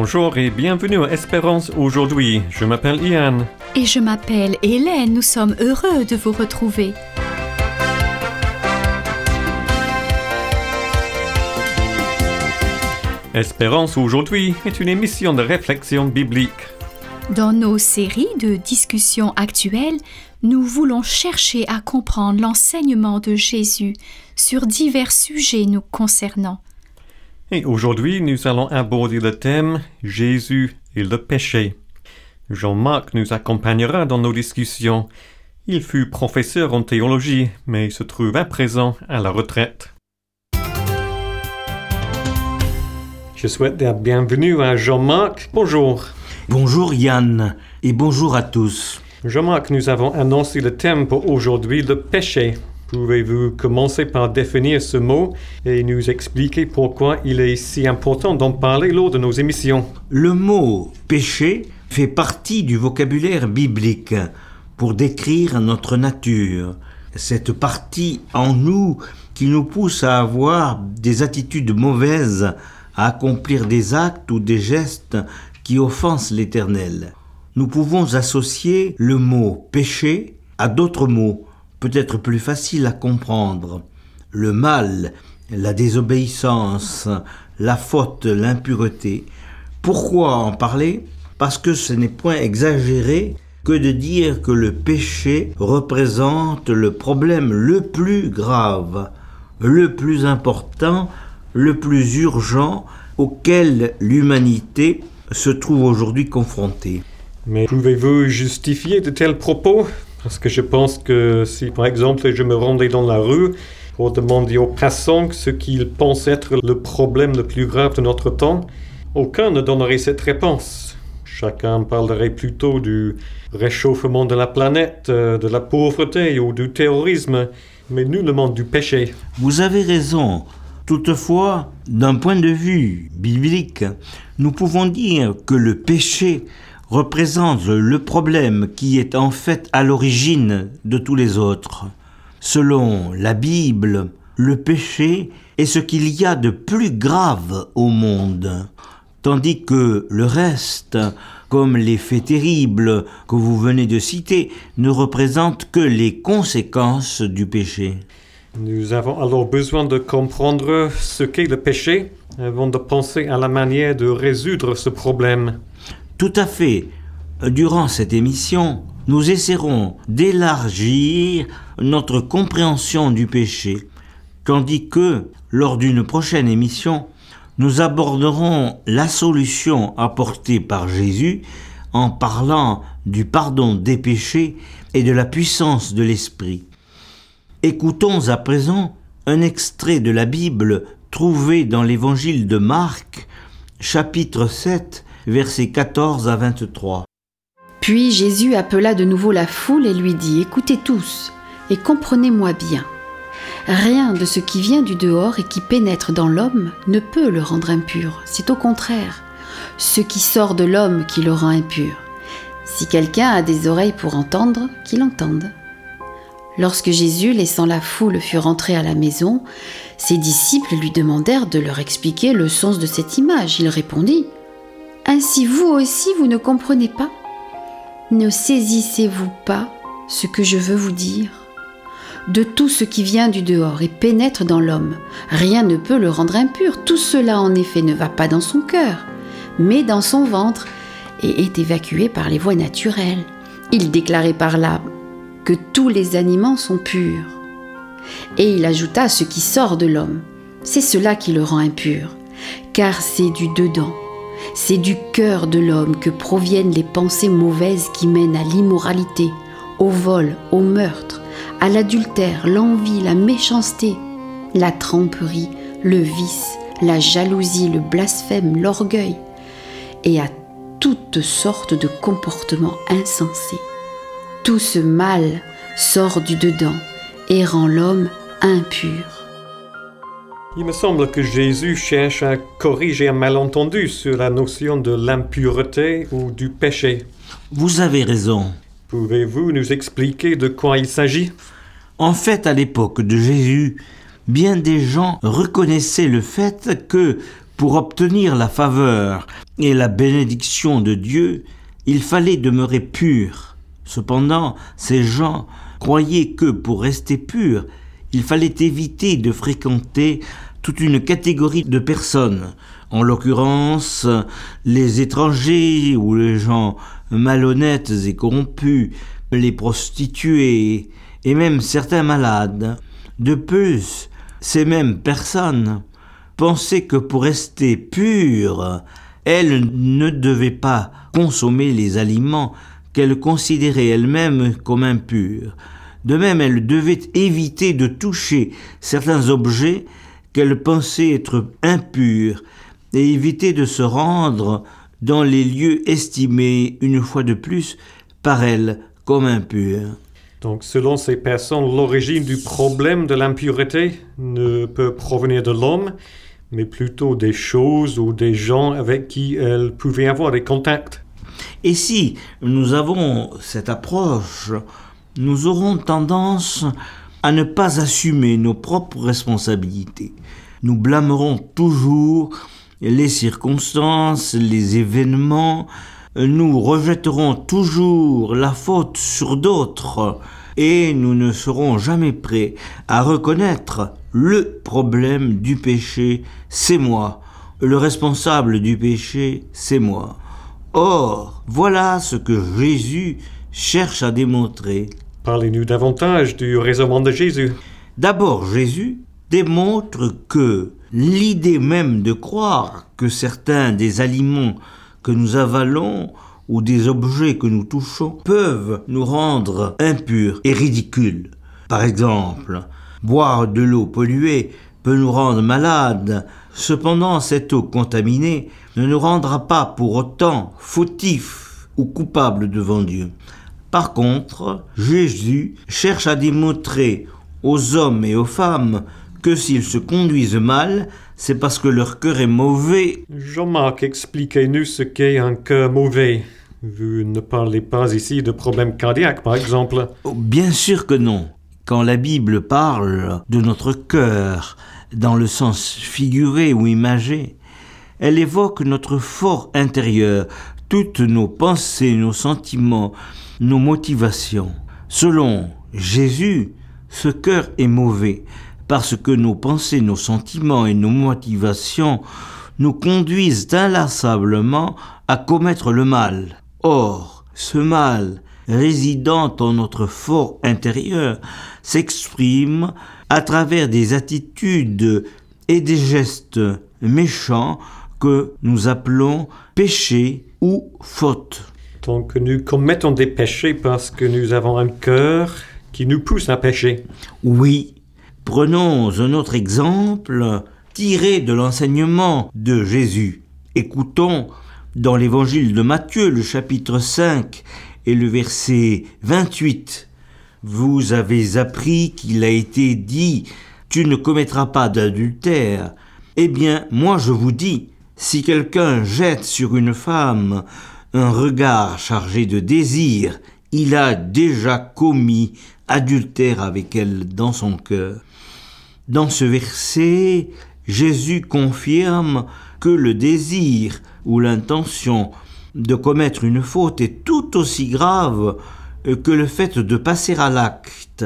Bonjour et bienvenue à Espérance aujourd'hui. Je m'appelle Ian. Et je m'appelle Hélène. Nous sommes heureux de vous retrouver. Espérance aujourd'hui est une émission de réflexion biblique. Dans nos séries de discussions actuelles, nous voulons chercher à comprendre l'enseignement de Jésus sur divers sujets nous concernant. Et aujourd'hui, nous allons aborder le thème « Jésus et le péché ». Jean-Marc nous accompagnera dans nos discussions. Il fut professeur en théologie, mais il se trouve à présent à la retraite. Je souhaite la bienvenue à Jean-Marc. Bonjour. Bonjour Yann et bonjour à tous. Jean-Marc, nous avons annoncé le thème pour aujourd'hui, le péché. Pouvez-vous commencer par définir ce mot et nous expliquer pourquoi il est si important d'en parler lors de nos émissions? Le mot péché fait partie du vocabulaire biblique pour décrire notre nature. Cette partie en nous qui nous pousse à avoir des attitudes mauvaises, à accomplir des actes ou des gestes qui offensent l'Éternel. Nous pouvons associer le mot péché à d'autres mots, peut-être plus faciles à comprendre. Le mal, la désobéissance, la faute, l'impureté. Pourquoi en parler? Parce que ce n'est point exagéré que de dire que le péché représente le problème le plus grave, le plus important, le plus urgent auquel l'humanité se trouve aujourd'hui confrontée. Mais pouvez-vous justifier de tels propos? Parce que je pense que si, par exemple, je me rendais dans la rue pour demander aux passants ce qu'ils pensent être le problème le plus grave de notre temps, aucun ne donnerait cette réponse. Chacun parlerait plutôt du réchauffement de la planète, de la pauvreté ou du terrorisme, mais nullement du péché. Vous avez raison. Toutefois, d'un point de vue biblique, nous pouvons dire que le péché représente le problème qui est en fait à l'origine de tous les autres. Selon la Bible, le péché est ce qu'il y a de plus grave au monde, tandis que le reste, comme les faits terribles que vous venez de citer, ne représentent que les conséquences du péché. Nous avons alors besoin de comprendre ce qu'est le péché avant de penser à la manière de résoudre ce problème. Tout à fait. Durant cette émission, nous essaierons d'élargir notre compréhension du péché, tandis que, lors d'une prochaine émission, nous aborderons la solution apportée par Jésus en parlant du pardon des péchés et de la puissance de l'Esprit. Écoutons à présent un extrait de la Bible trouvé dans l'évangile de Marc, chapitre 7, versets 14 à 23. Puis Jésus appela de nouveau la foule et lui dit « Écoutez tous et comprenez-moi bien. Rien de ce qui vient du dehors et qui pénètre dans l'homme ne peut le rendre impur. C'est au contraire ce qui sort de l'homme qui le rend impur. Si quelqu'un a des oreilles pour entendre, qu'il entende. » Lorsque Jésus, laissant la foule, fut rentré à la maison, ses disciples lui demandèrent de leur expliquer le sens de cette image. Il répondit « Ainsi vous aussi, vous ne comprenez pas? Ne saisissez-vous pas ce que je veux vous dire? De tout ce qui vient du dehors et pénètre dans l'homme, rien ne peut le rendre impur. Tout cela, en effet, ne va pas dans son cœur, mais dans son ventre, et est évacué par les voies naturelles. » Il déclarait par là que tous les aliments sont purs. Et il ajouta ce qui sort de l'homme. C'est cela qui le rend impur, car c'est du dedans, c'est du cœur de l'homme que proviennent les pensées mauvaises qui mènent à l'immoralité, au vol, au meurtre, à l'adultère, l'envie, la méchanceté, la tromperie, le vice, la jalousie, le blasphème, l'orgueil, et à toutes sortes de comportements insensés. Tout ce mal sort du dedans et rend l'homme impur. Il me semble que Jésus cherche à corriger un malentendu sur la notion de l'impureté ou du péché. Vous avez raison. Pouvez-vous nous expliquer de quoi il s'agit? En fait, à l'époque de Jésus, bien des gens reconnaissaient le fait que, pour obtenir la faveur et la bénédiction de Dieu, il fallait demeurer pur. Cependant, ces gens croyaient que pour rester purs, il fallait éviter de fréquenter toute une catégorie de personnes, en l'occurrence les étrangers ou les gens malhonnêtes et corrompus, les prostituées et même certains malades. De plus, ces mêmes personnes pensaient que pour rester pures, elles ne devaient pas consommer les aliments qu'elles considéraient elles-mêmes comme impurs. De même, elles devaient éviter de toucher certains objets qu'elles pensaient être impurs et éviter de se rendre dans les lieux estimés, une fois de plus, par elles comme impurs. Donc, selon ces personnes, l'origine du problème de l'impureté ne peut provenir de l'homme, mais plutôt des choses ou des gens avec qui elles pouvaient avoir des contacts. Et si nous avons cette approche, nous aurons tendance à ne pas assumer nos propres responsabilités. Nous blâmerons toujours les circonstances, les événements, nous rejetterons toujours la faute sur d'autres et nous ne serons jamais prêts à reconnaître le problème du péché, c'est moi. Le responsable du péché, c'est moi. Or, voilà ce que Jésus cherche à démontrer. Parlez-nous davantage du raisonnement de Jésus. D'abord, Jésus démontre que l'idée même de croire que certains des aliments que nous avalons ou des objets que nous touchons peuvent nous rendre impurs et ridicules. Par exemple, boire de l'eau polluée peut nous rendre malades. Cependant, cette eau contaminée ne nous rendra pas pour autant fautifs ou coupables devant Dieu. Par contre, Jésus cherche à démontrer aux hommes et aux femmes que s'ils se conduisent mal, c'est parce que leur cœur est mauvais. Jean-Marc, expliquez-nous ce qu'est un cœur mauvais. Vous ne parlez pas ici de problèmes cardiaques, par exemple. Oh, bien sûr que non. Quand la Bible parle de notre cœur, dans le sens figuré ou imagé, elle évoque notre fort intérieur, toutes nos pensées, nos sentiments, nos motivations. Selon Jésus, ce cœur est mauvais parce que nos pensées, nos sentiments et nos motivations nous conduisent inlassablement à commettre le mal. Or, ce mal résidant en notre fort intérieur s'exprime à travers des attitudes et des gestes méchants que nous appelons péchés ou fautes. Donc nous commettons des péchés parce que nous avons un cœur qui nous pousse à pécher. Oui, prenons un autre exemple tiré de l'enseignement de Jésus. Écoutons dans l'évangile de Matthieu, le chapitre 5 et le verset 28. Vous avez appris qu'il a été dit « Tu ne commettras pas d'adultère ». Eh bien, moi je vous dis, si quelqu'un jette sur une femme un regard chargé de désir, il a déjà commis adultère avec elle dans son cœur. Dans ce verset, Jésus confirme que le désir ou l'intention de commettre une faute est tout aussi grave que le fait de passer à l'acte.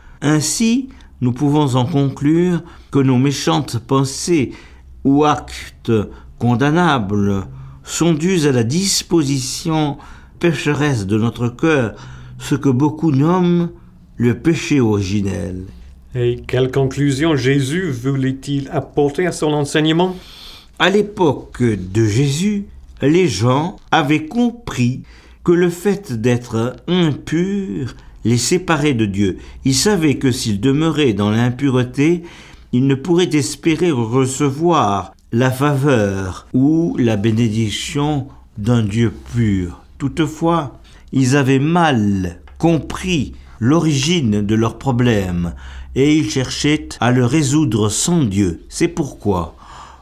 Ainsi, nous pouvons en conclure que nos méchantes pensées ou actes condamnables sont dus à la disposition pécheresse de notre cœur, ce que beaucoup nomment le péché originel. Et quelle conclusion Jésus voulait-il apporter à son enseignement? À l'époque de Jésus, les gens avaient compris que le fait d'être impurs les séparait de Dieu. Ils savaient que s'ils demeuraient dans l'impureté, ils ne pourraient espérer recevoir la faveur ou la bénédiction d'un Dieu pur. Toutefois, ils avaient mal compris l'origine de leurs problèmes et ils cherchaient à le résoudre sans Dieu. C'est pourquoi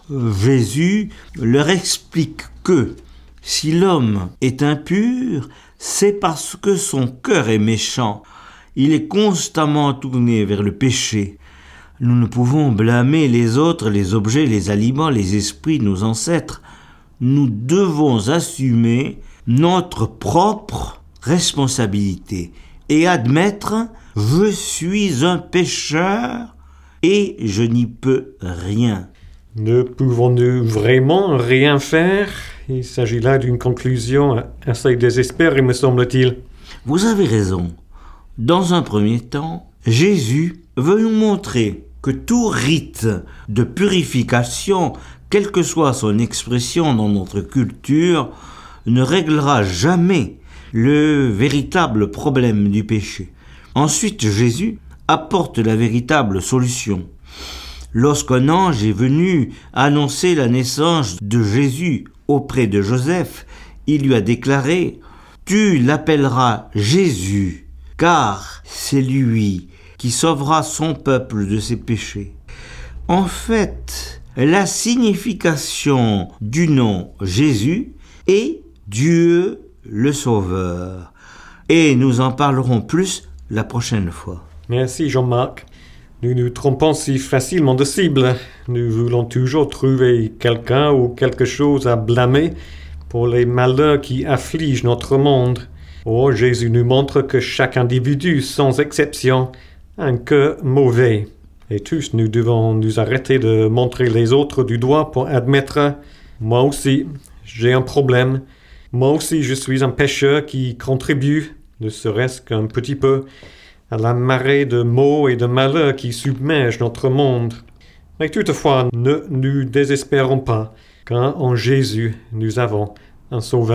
Jésus leur explique que si l'homme est impur, c'est parce que son cœur est méchant. Il est constamment tourné vers le péché. Nous ne pouvons blâmer les autres, les objets, les aliments, les esprits, nos ancêtres. nous devons assumer notre propre responsabilité et admettre « Je suis un pécheur et je n'y peux rien ». Ne pouvons-nous vraiment rien faire? Il s'agit là d'une conclusion assez désespérée, me semble-t-il. Vous avez raison. Dans un premier temps, Jésus veut nous montrer que tout rite de purification, quelle que soit son expression dans notre culture, ne réglera jamais le véritable problème du péché. Ensuite, Jésus apporte la véritable solution. Lorsqu'un ange est venu annoncer la naissance de Jésus auprès de Joseph, il lui a déclaré « Tu l'appelleras Jésus, car c'est lui qui sauvera son peuple de ses péchés. » En fait, la signification du nom Jésus est Dieu le Sauveur. Et nous en parlerons plus la prochaine fois. Merci Jean-Marc. Nous nous trompons si facilement de cible. Nous voulons toujours trouver quelqu'un ou quelque chose à blâmer pour les malheurs qui affligent notre monde. Oh, Jésus nous montre que chaque individu, sans exception, a un cœur mauvais. Et tous, nous devons nous arrêter de montrer les autres du doigt pour admettre « Moi aussi, j'ai un problème. Moi aussi, je suis un pécheur qui contribue, ne serait-ce qu'un petit peu, à la marée de maux et de malheurs qui submergent notre monde. Mais toutefois, ne nous désespérons pas, car en Jésus, nous avons un Sauveur. »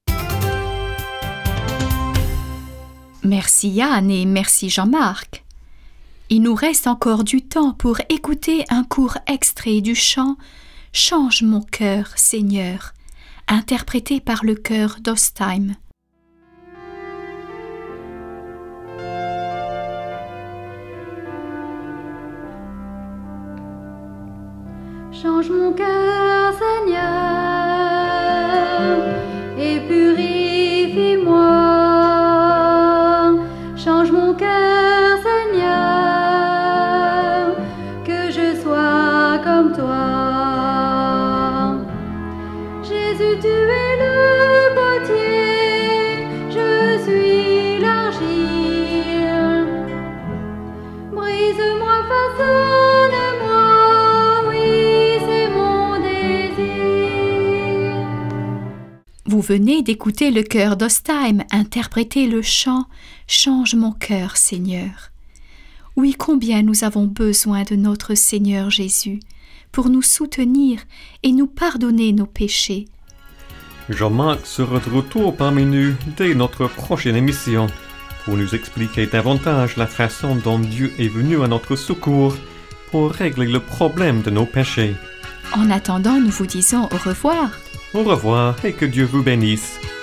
Merci Yann et merci Jean-Marc. Il nous reste encore du temps pour écouter un court extrait du chant « Change mon cœur, Seigneur », interprété par le chœur d'Ostheim. Change mon cœur, Seigneur, et purifie-moi. Change mon cœur, Seigneur, que je sois comme toi. Jésus, tu es le potier, je suis l'argile. Brise-moi, façonne-moi. Vous venez d'écouter le chœur d'Ostheim interpréter le chant « Change mon cœur, Seigneur ». Oui, combien nous avons besoin de notre Seigneur Jésus pour nous soutenir et nous pardonner nos péchés. Jean-Marc sera de retour parmi nous dès notre prochaine émission pour nous expliquer davantage la façon dont Dieu est venu à notre secours pour régler le problème de nos péchés. En attendant, nous vous disons au revoir. Au revoir et que Dieu vous bénisse.